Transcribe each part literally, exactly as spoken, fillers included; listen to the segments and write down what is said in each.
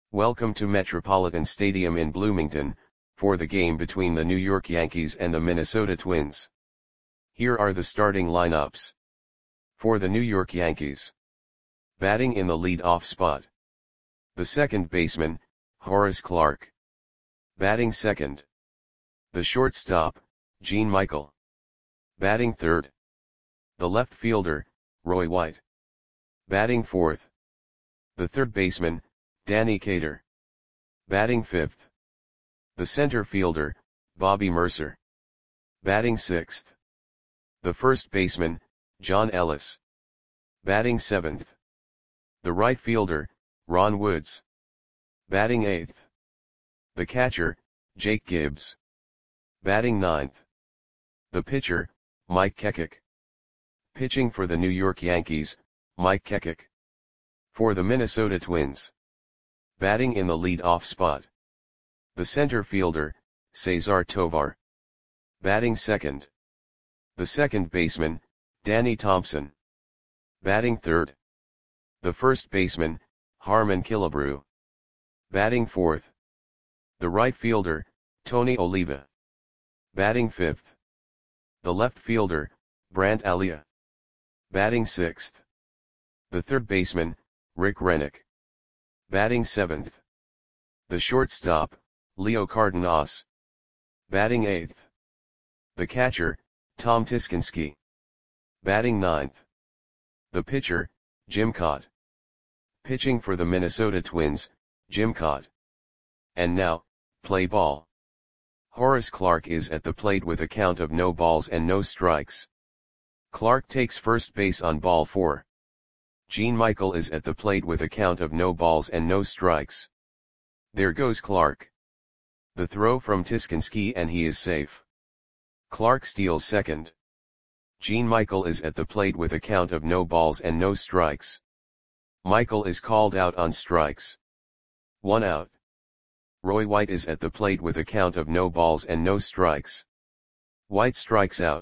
Welcome to Metropolitan Stadium in Bloomington, for the game between the New York Yankees and the Minnesota Twins. Here are the starting lineups. For the New York Yankees. Batting in the lead-off spot. The second baseman, Horace Clarke. Batting second. The shortstop, Gene Michael. Batting third. The left fielder, Roy White. Batting fourth. The third baseman, Danny Kater. Batting fifth. The center fielder, Bobby Murcer. Batting sixth. The first baseman, John Ellis. Batting seventh. The right fielder, Ron Woods. Batting eighth. The catcher, Jake Gibbs. Batting ninth. The pitcher, Mike Kekik. Pitching for the New York Yankees, Mike Kekik. For the Minnesota Twins. Batting in the lead-off spot. The center fielder, Cesar Tovar. Batting second. The second baseman, Danny Thompson. Batting third. The first baseman, Harmon Killebrew. Batting fourth. The right fielder, Tony Oliva. Batting fifth. The left fielder, Brandt Alia. Batting sixth. The third baseman, Rick Rennick. Batting seventh. The shortstop, Leo Cardenas. Batting eighth. The catcher, Tom Tiskinski. Batting ninth. The pitcher, Jim Kaat. Pitching for the Minnesota Twins, Jim Kaat. And now, play ball. Horace Clarke is at the plate with a count of no balls and no strikes. Clarke takes first base on ball four. Gene Michael is at the plate with a count of no balls and no strikes. There goes Clarke. The throw from Tiskinski and he is safe. Clarke steals second. Gene Michael is at the plate with a count of no balls and no strikes. Michael is called out on strikes. One out. Roy White is at the plate with a count of no balls and no strikes. White strikes out.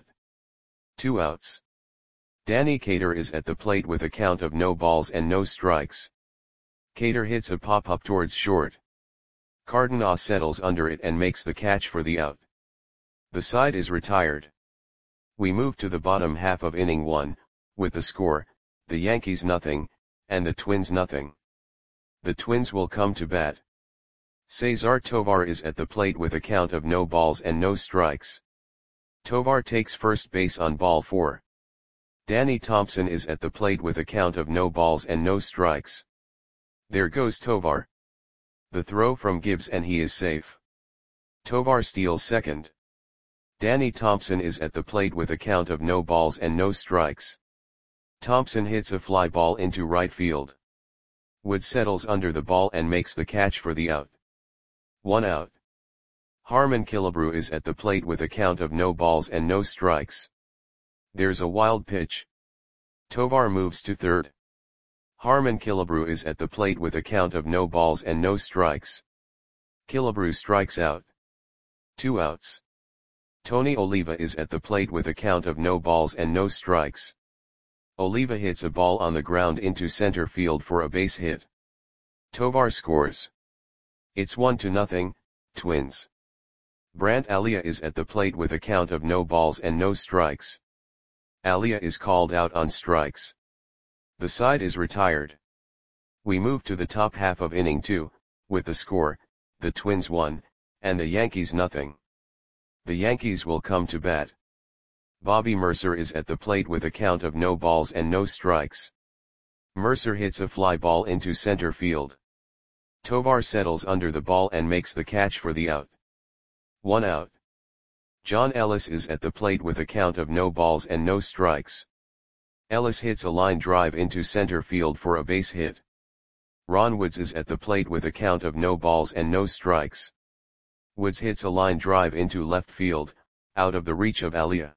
Two outs. Danny Kater is at the plate with a count of no balls and no strikes. Kater hits a pop-up towards short. Cardenas settles under it and makes the catch for the out. The side is retired. We move to the bottom half of inning one, with the score, the Yankees nothing, and the Twins nothing. The Twins will come to bat. Cesar Tovar is at the plate with a count of no balls and no strikes. Tovar takes first base on ball four. Danny Thompson is at the plate with a count of no balls and no strikes. There goes Tovar. The throw from Gibbs and he is safe. Tovar steals second. Danny Thompson is at the plate with a count of no balls and no strikes. Thompson hits a fly ball into right field. Woods settles under the ball and makes the catch for the out. One out. Harmon Killebrew is at the plate with a count of no balls and no strikes. There's a wild pitch. Tovar moves to third. Harmon Killebrew is at the plate with a count of no balls and no strikes. Killebrew strikes out. Two outs. Tony Oliva is at the plate with a count of no balls and no strikes. Oliva hits a ball on the ground into center field for a base hit. Tovar scores. It's one to nothing, Twins. Brandt Alia is at the plate with a count of no balls and no strikes. Alia is called out on strikes. The side is retired. We move to the top half of inning two, with the score, the Twins one, and the Yankees nothing. The Yankees will come to bat. Bobby Murcer is at the plate with a count of no balls and no strikes. Murcer hits a fly ball into center field. Tovar settles under the ball and makes the catch for the out. One out. John Ellis is at the plate with a count of no balls and no strikes. Ellis hits a line drive into center field for a base hit. Ron Woods is at the plate with a count of no balls and no strikes. Woods hits a line drive into left field, out of the reach of Alia.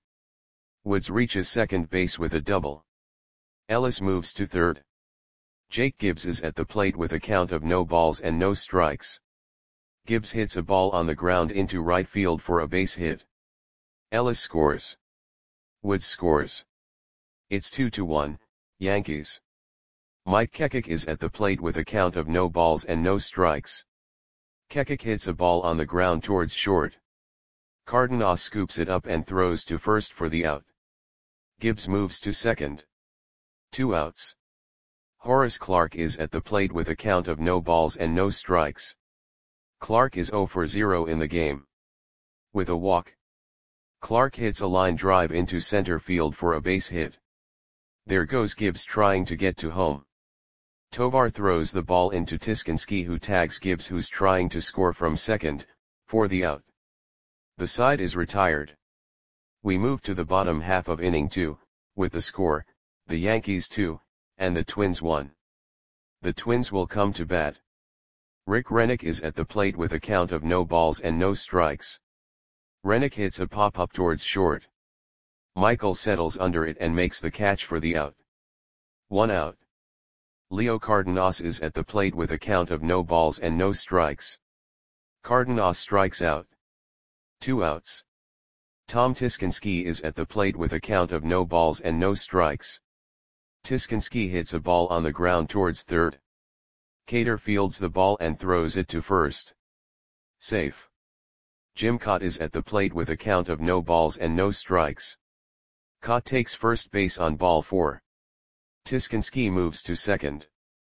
Woods reaches second base with a double. Ellis moves to third. Jake Gibbs is at the plate with a count of no balls and no strikes. Gibbs hits a ball on the ground into right field for a base hit. Ellis scores. Woods scores. It's two to one, Yankees. Mike Kekik is at the plate with a count of no balls and no strikes. Kekik hits a ball on the ground towards short. Cardenas scoops it up and throws to first for the out. Gibbs moves to second. Two outs. Horace Clarke is at the plate with a count of no balls and no strikes. Clarke is zero for zero in the game. With a walk, Clarke hits a line drive into center field for a base hit. There goes Gibbs trying to get to home. Tovar throws the ball into Tiskinski, who tags Gibbs, who's trying to score from second, for the out. The side is retired. We move to the bottom half of inning two, with the score, the Yankees two, and the Twins one. The Twins will come to bat. Rick Rennick is at the plate with a count of no balls and no strikes. Rennick hits a pop-up towards short. Michael settles under it and makes the catch for the out. One out. Leo Cardenas is at the plate with a count of no balls and no strikes. Cardenas strikes out. Two outs. Tom Tiskinski is at the plate with a count of no balls and no strikes. Tiskinski hits a ball on the ground towards third. Cater fields the ball and throws it to first. Safe. Jim Kaat is at the plate with a count of no balls and no strikes. Kaat takes first base on ball four. Tiskinski moves to second.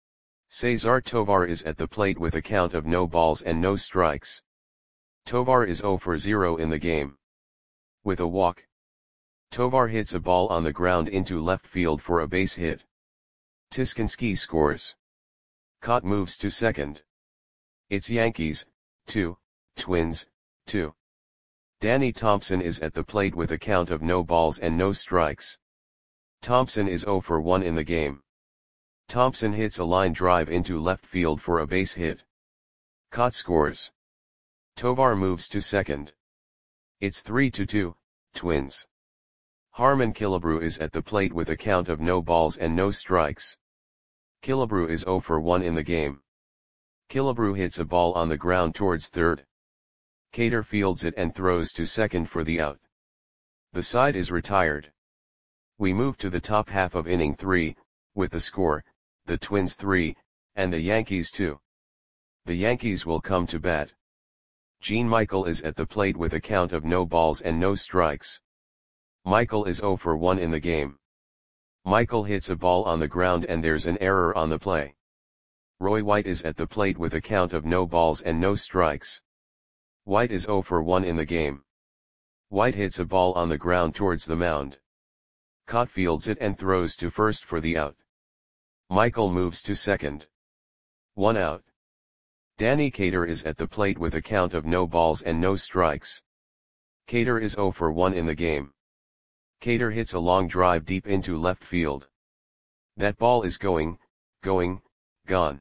Cesar Tovar is at the plate with a count of no balls and no strikes. Tovar is zero for zero in the game. With a walk, Tovar hits a ball on the ground into left field for a base hit. Tiskinski scores. Kaat moves to second. It's Yankees, two, Twins, two. Danny Thompson is at the plate with a count of no balls and no strikes. Thompson is zero for one in the game. Thompson hits a line drive into left field for a base hit. Kaat scores. Tovar moves to second. It's three to two, Twins. Harmon Killebrew is at the plate with a count of no balls and no strikes. Killebrew is zero for one in the game. Killebrew hits a ball on the ground towards third. Cater fields it and throws to second for the out. The side is retired. We move to the top half of inning three, with the score, the Twins three, and the Yankees two. The Yankees will come to bat. Gene Michael is at the plate with a count of no balls and no strikes. Michael is zero for one in the game. Michael hits a ball on the ground and there's an error on the play. Roy White is at the plate with a count of no balls and no strikes. White is zero for one in the game. White hits a ball on the ground towards the mound. Kaat fields it and throws to first for the out. Michael moves to second. One out. Danny Cater is at the plate with a count of no balls and no strikes. Cater is zero for one in the game. Cater hits a long drive deep into left field. That ball is going, going, gone.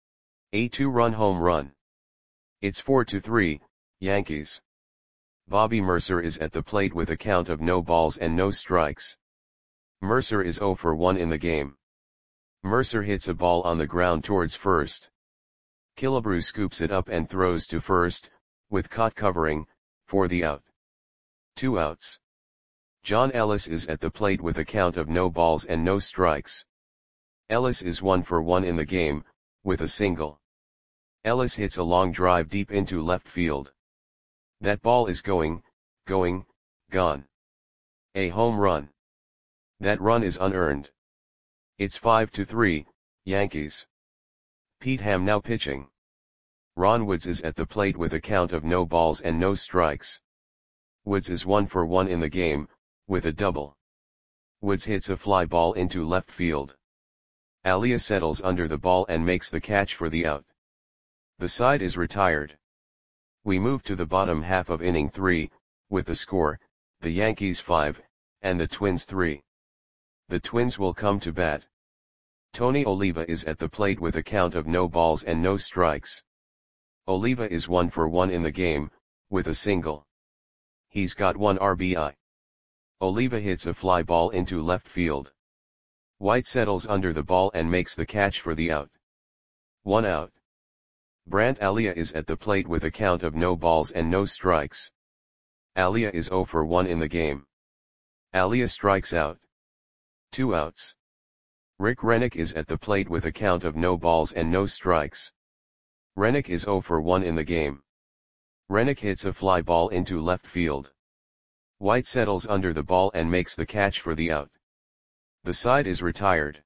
A two-run home run. It's four to three, Yankees. Bobby Mercer is at the plate with a count of no balls and no strikes. Mercer is zero for one in the game. Mercer hits a ball on the ground towards first. Killebrew scoops it up and throws to first, with Kaat covering, for the out. Two outs. John Ellis is at the plate with a count of no balls and no strikes. Ellis is one for one in the game, with a single. Ellis hits a long drive deep into left field. That ball is going, going, gone. A home run. That run is unearned. It's five to three, Yankees. Pete Ham now pitching. Ron Woods is at the plate with a count of no balls and no strikes. Woods is one for one in the game, with a double. Woods hits a fly ball into left field. Alia settles under the ball and makes the catch for the out. The side is retired. We move to the bottom half of inning three, with the score, the Yankees five, and the Twins three. The Twins will come to bat. Tony Oliva is at the plate with a count of no balls and no strikes. Oliva is one for one in the game, with a single. He's got one R B I. Oliva hits a fly ball into left field. White settles under the ball and makes the catch for the out. One out. Brandt Alia is at the plate with a count of no balls and no strikes. Alia is zero for one in the game. Alia strikes out. Two outs. Rick Rennick is at the plate with a count of no balls and no strikes. Rennick is zero for one in the game. Rennick hits a fly ball into left field. White settles under the ball and makes the catch for the out. The side is retired.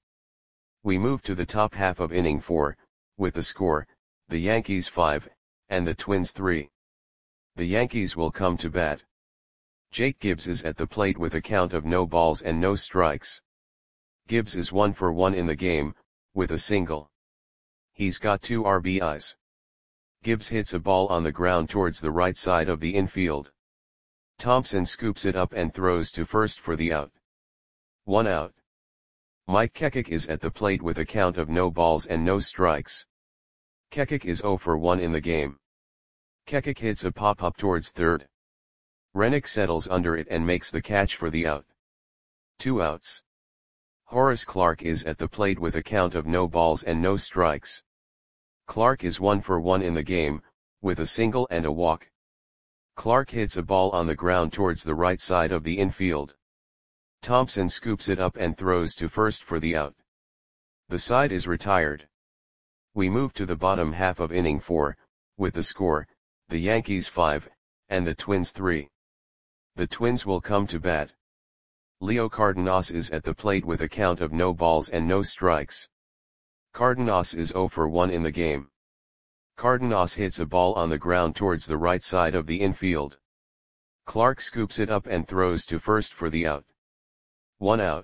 We move to the top half of inning four, with the score, the Yankees five, and the Twins three. The Yankees will come to bat. Jake Gibbs is at the plate with a count of no balls and no strikes. Gibbs is one for one in the game, with a single. He's got two R B Is. Gibbs hits a ball on the ground towards the right side of the infield. Thompson scoops it up and throws to first for the out. One out. Mike Kekik is at the plate with a count of no balls and no strikes. Kekik is zero for one in the game. Kekik hits a pop-up towards third. Rennick settles under it and makes the catch for the out. Two outs. Horace Clarke is at the plate with a count of no balls and no strikes. Clarke is one for one in the game, with a single and a walk. Clarke hits a ball on the ground towards the right side of the infield. Thompson scoops it up and throws to first for the out. The side is retired. We move to the bottom half of inning four, with the score, the Yankees five, and the Twins three. The Twins will come to bat. Leo Cardenas is at the plate with a count of no balls and no strikes. Cardenas is zero for one in the game. Cardenas hits a ball on the ground towards the right side of the infield. Clarke scoops it up and throws to first for the out. One out.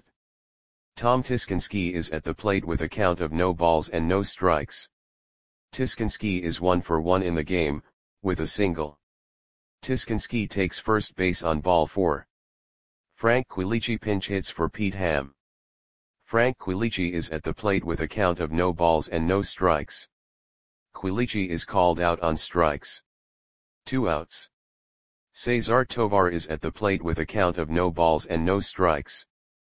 Tom Tiskinski is at the plate with a count of no balls and no strikes. Tiskinski is one for one in the game, with a single. Tiskinski takes first base on ball four. Frank Quilici pinch hits for Pete Ham. Frank Quilici is at the plate with a count of no balls and no strikes. Quilici is called out on strikes. Two outs. Cesar Tovar is at the plate with a count of no balls and no strikes.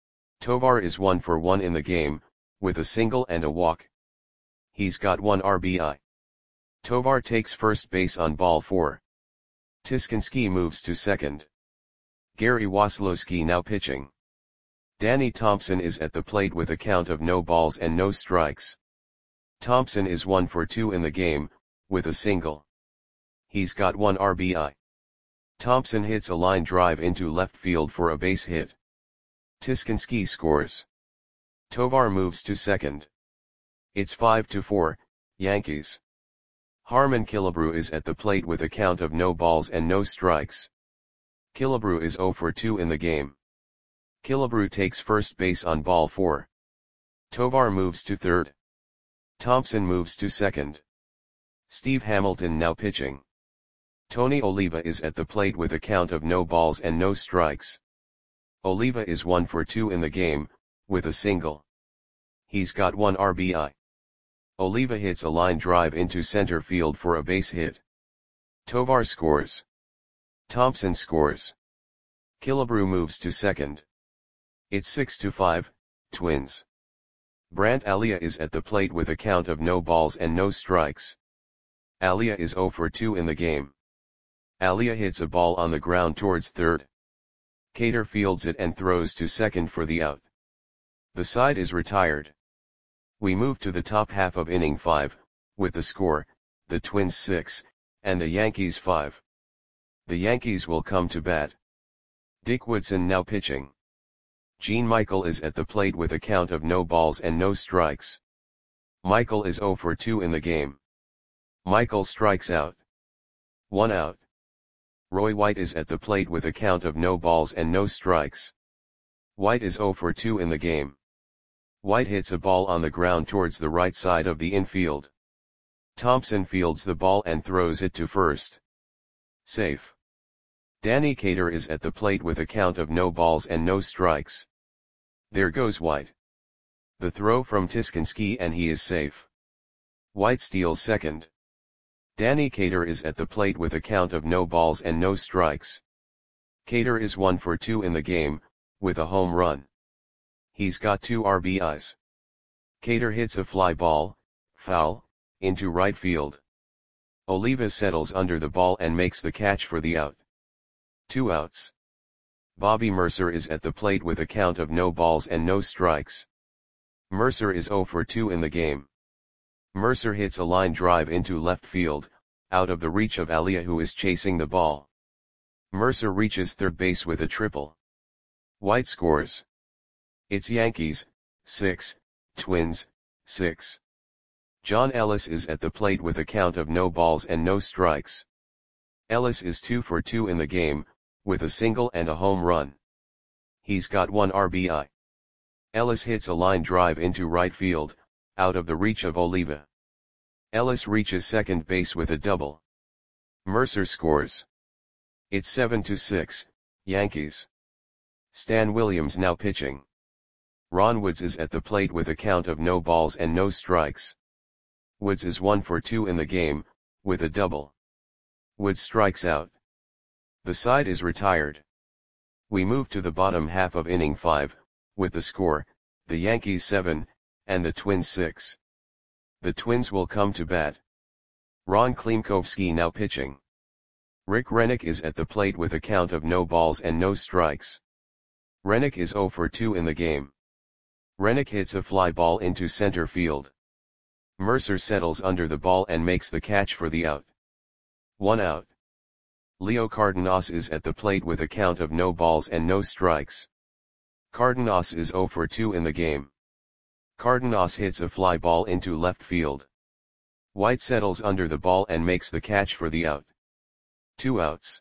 Tovar is one for one in the game, with a single and a walk. He's got one R B I. Tovar takes first base on ball four. Tiskinski moves to second. Gary Waslowski now pitching. Danny Thompson is at the plate with a count of no balls and no strikes. Thompson is one for two in the game, with a single. He's got one R B I. Thompson hits a line drive into left field for a base hit. Tiskinski scores. Tovar moves to second. It's five to four, Yankees. Harmon Killebrew is at the plate with a count of no balls and no strikes. Killebrew is zero for two in the game. Killebrew takes first base on ball four. Tovar moves to third. Thompson moves to second. Steve Hamilton now pitching. Tony Oliva is at the plate with a count of no balls and no strikes. Oliva is one for two in the game, with a single. He's got one R B I. Oliva hits a line drive into center field for a base hit. Tovar scores. Thompson scores. Killebrew moves to second. It's six to five, Twins. Brant Alia is at the plate with a count of no balls and no strikes. Alia is zero for two in the game. Alia hits a ball on the ground towards third. Cater fields it and throws to second for the out. The side is retired. We move to the top half of inning five, with the score, the Twins six, and the Yankees five. The Yankees will come to bat. Dick Woodson now pitching. Gene Michael is at the plate with a count of no balls and no strikes. Michael is zero for two in the game. Michael strikes out. One out. Roy White is at the plate with a count of no balls and no strikes. White is zero for two in the game. White hits a ball on the ground towards the right side of the infield. Thompson fields the ball and throws it to first. Safe. Danny Cater is at the plate with a count of no balls and no strikes. There goes White. The throw from Tiskinski and he is safe. White steals second. Danny Cater is at the plate with a count of no balls and no strikes. Cater is one for two in the game, with a home run. He's got two R B Is. Cater hits a fly ball, foul, into right field. Oliva settles under the ball and makes the catch for the out. Two outs. Bobby Mercer is at the plate with a count of no balls and no strikes. Mercer is zero for two in the game. Mercer hits a line drive into left field, out of the reach of Alia, who is chasing the ball. Mercer reaches third base with a triple. White scores. It's Yankees, six, Twins, six. John Ellis is at the plate with a count of no balls and no strikes. Ellis is two for two in the game, with a single and a home run. He's got one R B I. Ellis hits a line drive into right field, out of the reach of Oliva. Ellis reaches second base with a double. Mercer scores. It's seven to six, Yankees. Stan Williams now pitching. Ron Woods is at the plate with a count of no balls and no strikes. Woods is one for two in the game, with a double. Woods strikes out. The side is retired. We move to the bottom half of inning five, with the score, the Yankees seven, and the Twins six. The Twins will come to bat. Ron Klimkowski now pitching. Rick Rennick is at the plate with a count of no balls and no strikes. Rennick is zero for two in the game. Rennick hits a fly ball into center field. Mercer settles under the ball and makes the catch for the out. One out. Leo Cardenas is at the plate with a count of no balls and no strikes. Cardenas is zero for two in the game. Cardenas hits a fly ball into left field. White settles under the ball and makes the catch for the out. Two outs.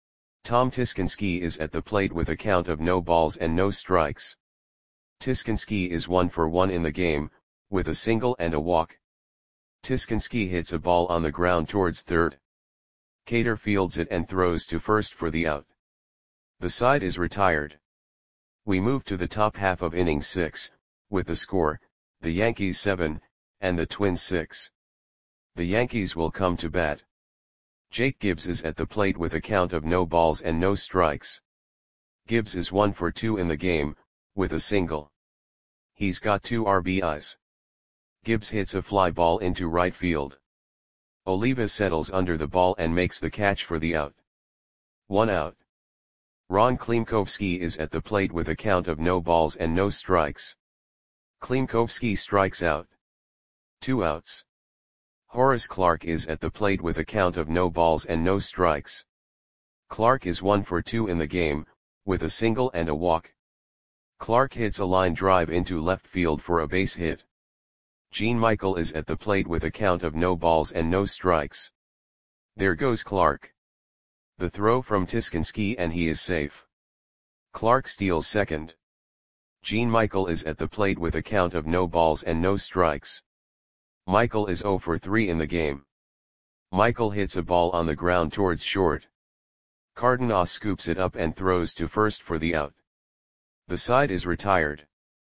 Tom Tiskinski is at the plate with a count of no balls and no strikes. Tiskinski is one for one in the game, with a single and a walk. Tiskinski hits a ball on the ground towards third. Cater fields it and throws to first for the out. The side is retired. We move to the top half of inning six, with the score, the Yankees seven, and the Twins six. The Yankees will come to bat. Jake Gibbs is at the plate with a count of no balls and no strikes. Gibbs is one for two in the game, with a single. He's got two R B Is. Gibbs hits a fly ball into right field. Oliva settles under the ball and makes the catch for the out. One out. Ron Klimkowski is at the plate with a count of no balls and no strikes. Klimkowski strikes out. Two outs. Horace Clarke is at the plate with a count of no balls and no strikes. Clarke is one for two in the game, with a single and a walk. Clarke hits a line drive into left field for a base hit. Gene Michael is at the plate with a count of no balls and no strikes. There goes Clarke. The throw from Tiskinski and he is safe. Clarke steals second. Gene Michael is at the plate with a count of no balls and no strikes. Michael is zero for three in the game. Michael hits a ball on the ground towards short. Cardenas scoops it up and throws to first for the out. The side is retired.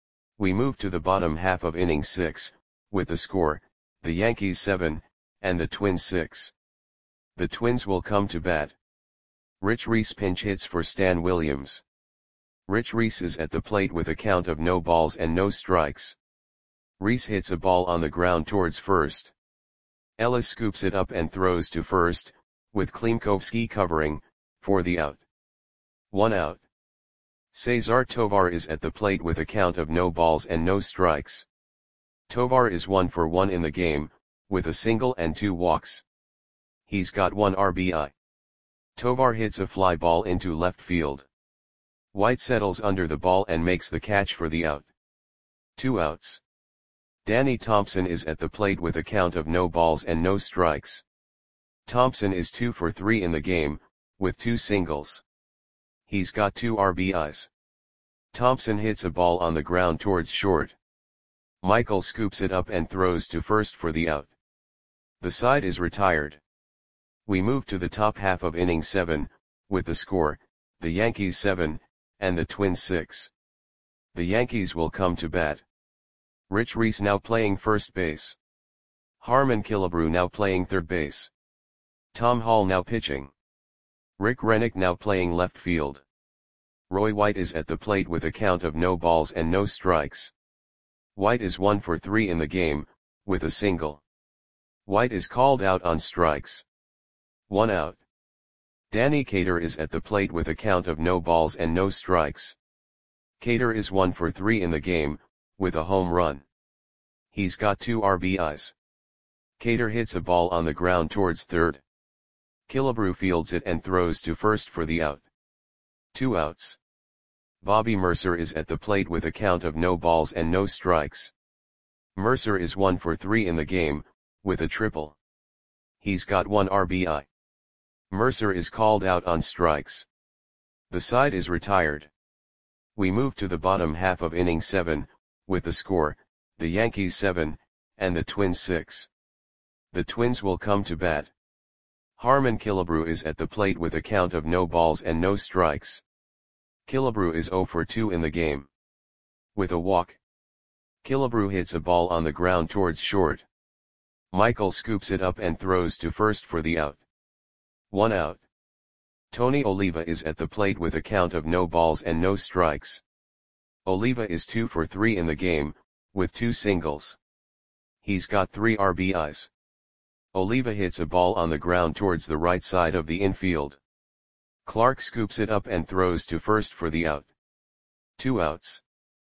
We move to the bottom half of inning six, with the score, the Yankees seven, and the Twins six. The Twins will come to bat. Rich Reese pinch hits for Stan Williams. Rich Reese is at the plate with a count of no balls and no strikes. Reese hits a ball on the ground towards first. Ellis scoops it up and throws to first, with Klimkowski covering, for the out. One out. Cesar Tovar is at the plate with a count of no balls and no strikes. Tovar is one for one in the game, with a single and two walks. He's got one R B I. Tovar hits a fly ball into left field. White settles under the ball and makes the catch for the out. Two outs. Danny Thompson is at the plate with a count of no balls and no strikes. Thompson is two for three in the game, with two singles. He's got two R B Is. Thompson hits a ball on the ground towards short. Michael scoops it up and throws to first for the out. The side is retired. We move to the top half of inning seven, with the score, the Yankees seven, and the Twins six. The Yankees will come to bat. Rich Reese now playing first base. Harmon Killebrew now playing third base. Tom Hall now pitching. Rick Rennick now playing left field. Roy White is at the plate with a count of no balls and no strikes. White is one for three in the game, with a single. White is called out on strikes. One out. Danny Cater is at the plate with a count of no balls and no strikes. Cater is one for three in the game, with a home run. He's got two R B Is. Cater hits a ball on the ground towards third. Killebrew fields it and throws to first for the out. Two outs. Bobby Mercer is at the plate with a count of no balls and no strikes. Mercer is one for three in the game, with a triple. He's got one R B I. Mercer is called out on strikes. The side is retired. We move to the bottom half of inning seven, with the score, the Yankees seven, and the Twins six. The Twins will come to bat. Harmon Killebrew is at the plate with a count of no balls and no strikes. Killebrew is zero for two in the game. With a walk. Killebrew hits a ball on the ground towards short. Michael scoops it up and throws to first for the out. One out. Tony Oliva is at the plate with a count of no balls and no strikes. Oliva is two for three in the game, with two singles. He's got three R B Is. Oliva hits a ball on the ground towards the right side of the infield. Clark scoops it up and throws to first for the out. Two outs.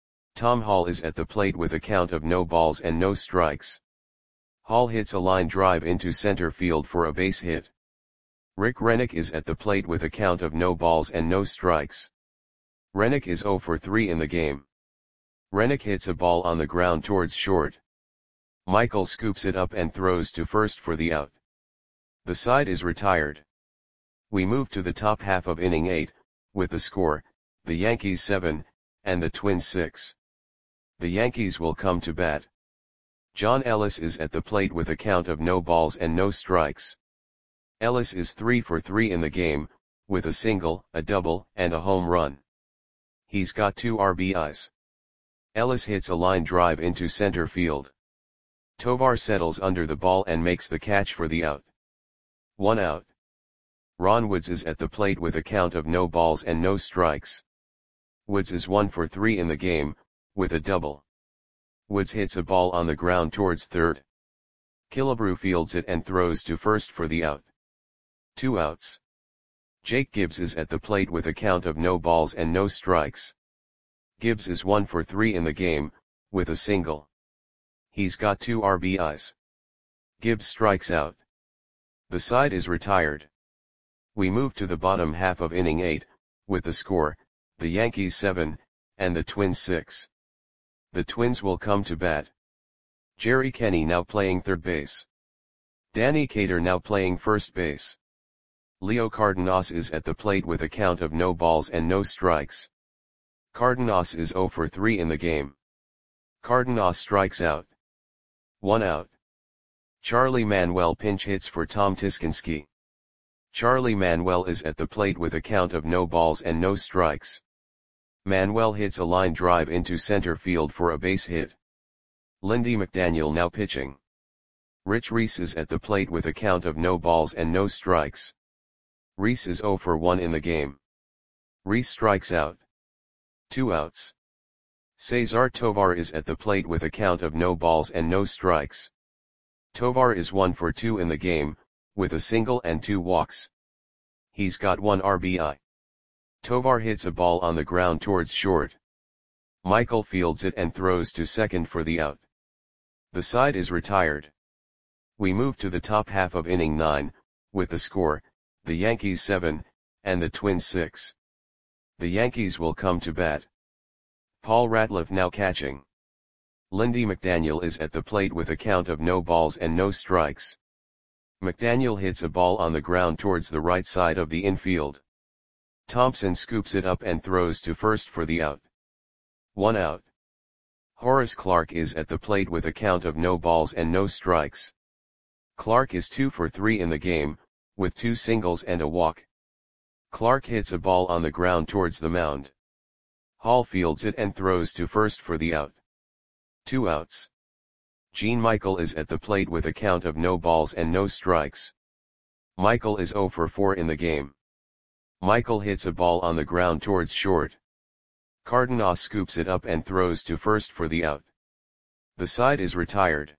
Tom Hall is at the plate with a count of no balls and no strikes. Hall hits a line drive into center field for a base hit. Rick Rennick is at the plate with a count of no balls and no strikes. Rennick is zero for three in the game. Rennick hits a ball on the ground towards short. Michael scoops it up and throws to first for the out. The side is retired. We move to the top half of inning eight, with the score, the Yankees seven, and the Twins six. The Yankees will come to bat. John Ellis is at the plate with a count of no balls and no strikes. Ellis is three for three in the game, with a single, a double, and a home run. He's got two R B Is. Ellis hits a line drive into center field. Tovar settles under the ball and makes the catch for the out. One out. Ron Woods is at the plate with a count of no balls and no strikes. Woods is one for three in the game, with a double. Woods hits a ball on the ground towards third. Killebrew fields it and throws to first for the out. Two outs. Jake Gibbs is at the plate with a count of no balls and no strikes. Gibbs is one for three in the game, with a single. He's got two R B Is. Gibbs strikes out. The side is retired. We move to the bottom half of inning eight, with the score, the Yankees seven, and the Twins six. The Twins will come to bat. Jerry Kenny now playing third base. Danny Cater now playing first base. Leo Cardenas is at the plate with a count of no balls and no strikes. Cardenas is zero for three in the game. Cardenas strikes out. One out. Charlie Manuel pinch hits for Tom Tiskinski. Charlie Manuel is at the plate with a count of no balls and no strikes. Manuel hits a line drive into center field for a base hit. Lindy McDaniel now pitching. Rich Reese is at the plate with a count of no balls and no strikes. Reese is zero for one in the game. Reese strikes out. Two outs. Cesar Tovar is at the plate with a count of no balls and no strikes. Tovar is one for two in the game, with a single and two walks. He's got one R B I. Tovar hits a ball on the ground towards short. Michael fields it and throws to second for the out. The side is retired. We move to the top half of inning nine, with the score, the Yankees seven, and the Twins six. The Yankees will come to bat. Paul Ratliff now catching. Lindy McDaniel is at the plate with a count of no balls and no strikes. McDaniel hits a ball on the ground towards the right side of the infield. Thompson scoops it up and throws to first for the out. One out. Horace Clarke is at the plate with a count of no balls and no strikes. Clarke is two for three in the game, with two singles and a walk. Clarke hits a ball on the ground towards the mound. Hall fields it and throws to first for the out. Two outs. Gene Michael is at the plate with a count of no balls and no strikes. Michael is zero for four in the game. Michael hits a ball on the ground towards short. Cardenas scoops it up and throws to first for the out. The side is retired.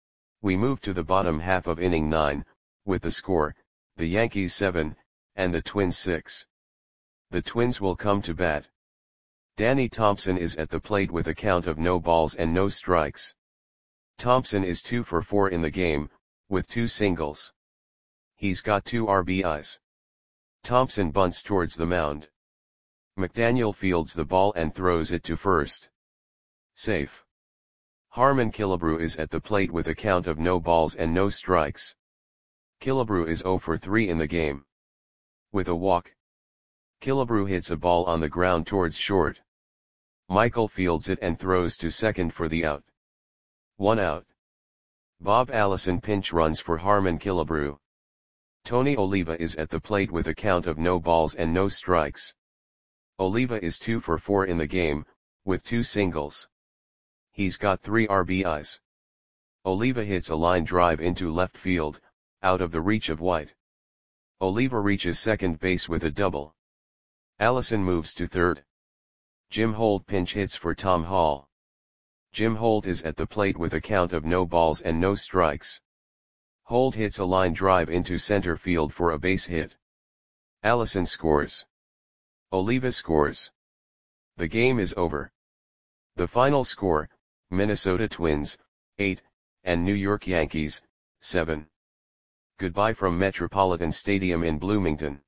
We move to the bottom half of inning nine, with the score, the Yankees seven, and the Twins six. The Twins will come to bat. Danny Thompson is at the plate with a count of no balls and no strikes. Thompson is two for four in the game, with two singles. He's got two R B Is. Thompson bunts towards the mound. McDaniel fields the ball and throws it to first. Safe. Harmon Killebrew is at the plate with a count of no balls and no strikes. Killebrew is zero for three in the game. With a walk, Killebrew hits a ball on the ground towards short. Michael fields it and throws to second for the out. One out. Bob Allison pinch runs for Harmon Killebrew. Tony Oliva is at the plate with a count of no balls and no strikes. Oliva is two for four in the game, with two singles. He's got three R B Is. Oliva hits a line drive into left field, out of the reach of White. Oliva reaches second base with a double. Allison moves to third. Jim Holt pinch hits for Tom Hall. Jim Holt is at the plate with a count of no balls and no strikes. Holt hits a line drive into center field for a base hit. Allison scores. Oliva scores. The game is over. The final score, Minnesota Twins, eight, and New York Yankees, seven. Goodbye from Metropolitan Stadium in Bloomington.